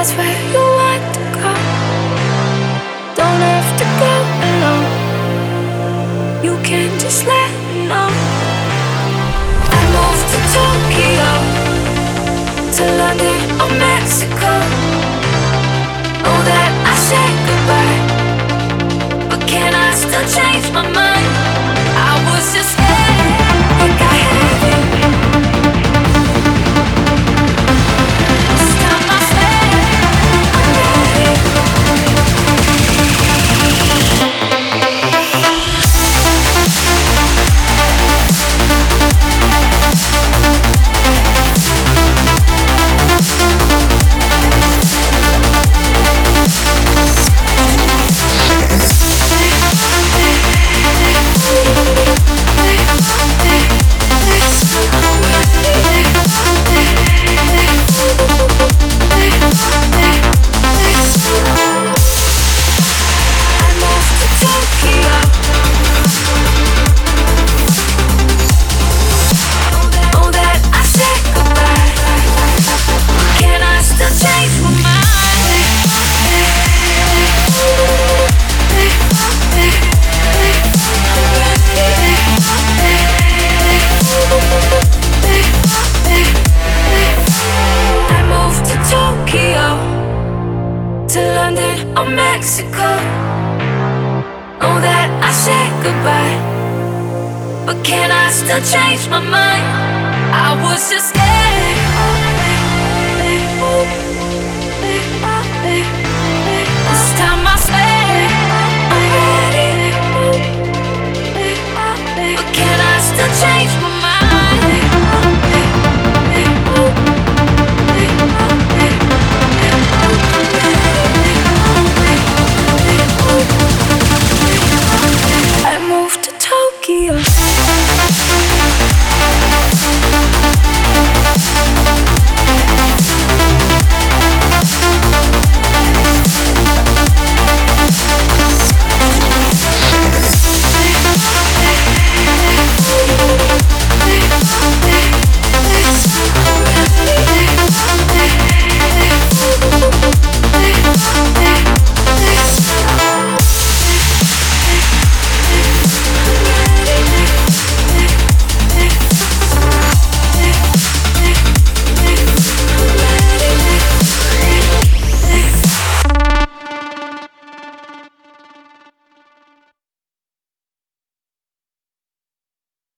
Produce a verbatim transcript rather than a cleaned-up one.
that's where you want to go. Don't have to go alone. You can just let me know. I moved to Tokyo, to London or Mexico. Know that I said goodbye, but can I still change my mind? I was just scared, like I had it. This time I said I'm ready. Mexico. Know that I said goodbye, but can I still change my mind? I was just scared.